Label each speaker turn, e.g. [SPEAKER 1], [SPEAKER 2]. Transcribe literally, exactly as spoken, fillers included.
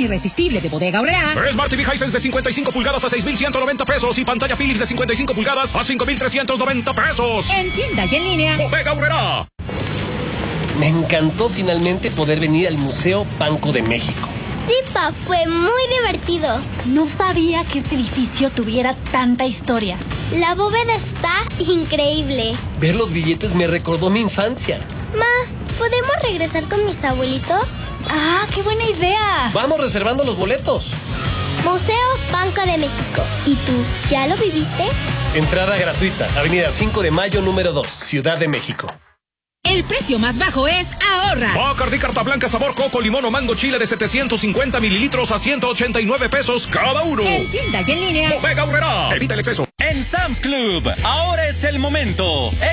[SPEAKER 1] irresistible de Bodega Aurrerá.
[SPEAKER 2] Smart T V Hisense de cincuenta y cinco pulgadas a seis mil ciento noventa pesos y pantalla Philips de cincuenta y cinco pulgadas a cinco mil trescientos noventa pesos.
[SPEAKER 1] En tienda y en línea.
[SPEAKER 2] Bodega Aurrerá.
[SPEAKER 3] Me encantó finalmente poder venir al Museo Banco de México.
[SPEAKER 4] Sí, pa, fue muy divertido.
[SPEAKER 5] No sabía que este edificio tuviera tanta historia.
[SPEAKER 4] La bóveda está increíble.
[SPEAKER 3] Ver los billetes me recordó mi infancia.
[SPEAKER 4] Ma, ¿podemos regresar con mis abuelitos?
[SPEAKER 5] ¡Ah, qué buena idea!
[SPEAKER 3] Vamos reservando los boletos.
[SPEAKER 4] Museo Banco de México. ¿Y tú, ya lo viviste?
[SPEAKER 3] Entrada gratuita, Avenida cinco de Mayo, número dos, Ciudad de México.
[SPEAKER 1] El precio más bajo es ahorra.
[SPEAKER 2] Bacardi Carta Blanca sabor coco, limón o mango chile de setecientos cincuenta mililitros a ciento ochenta y nueve pesos cada uno.
[SPEAKER 1] En tienda y en línea.
[SPEAKER 2] Bodega Aurrerá. Evita el exceso.
[SPEAKER 6] En Sam's Club, ahora es el momento.